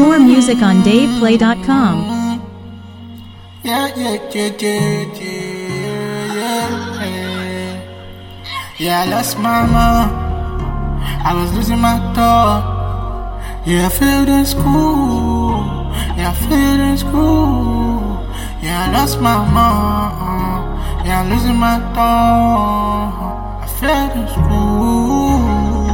More music on DavePlay.com. Yeah, I lost my mom. I was losing my thought. Yeah, I failed in school. Yeah, I failed in school. Yeah, I lost my mom. Yeah, I'm losing my thought. I failed in school.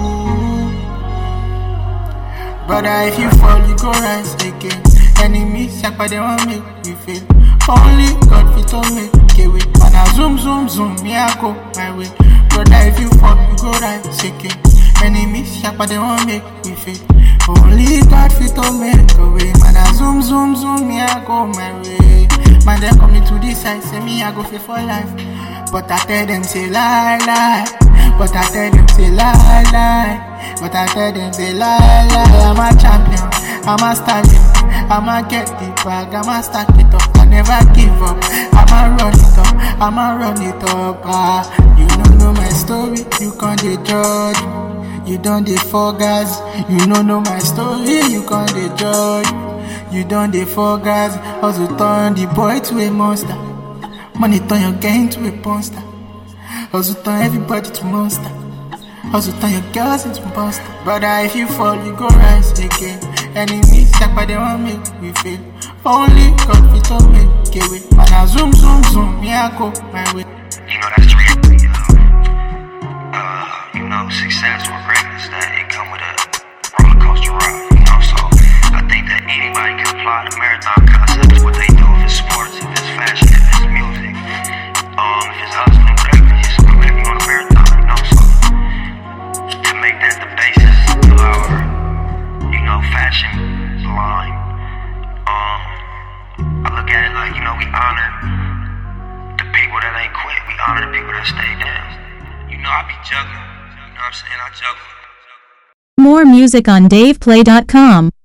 Brother, if you fall, you go rise again. Enemies, but they won't make me fail. Only God fit to make a way. And I zoom, zoom, zoom, me I go my way. Brother, if you fall, you go rise again. Enemies, but they won't make me fail. Only God fit to make a way. Man, I zoom, zoom, zoom, me I go my way. Man, they coming to this side, say me I go fit for life. But I tell them say lie, lie. But I tell them say lie, lie. But I tell them say lie, lie. I'm a champion, I'm a stallion. I'ma get the bag, I'ma stack it up. I never give up, I'ma run it up, I'ma run it up. You don't know my story, you can't judge. You don't dey forget, you don't know my story, you can't judge. You don't dey forget, also turn the boy to a monster. Money turn your gang to a monster. Also turn everybody to monster. Also turn your girls into monster. Brother, if you fall, you go rise again. Enemies, but they won't make me fail. Only God fit to make a way. Man, I zoom, zoom, zoom, me I go my way. You know, that's the reality, success or greatness, that it come with a roller coaster ride, so I think that anybody can apply the marathon concept to what they do, if it's sports, if it's fashion, if it's music, if it's hustling, whatever it is, whatever you on a marathon, so to make that the basis of our, fashion line, I look at it like, we honor the people that ain't quit, we honor the people that stay down. I be juggling. You know what I'm saying? I juggle. More music on DavePlay.com.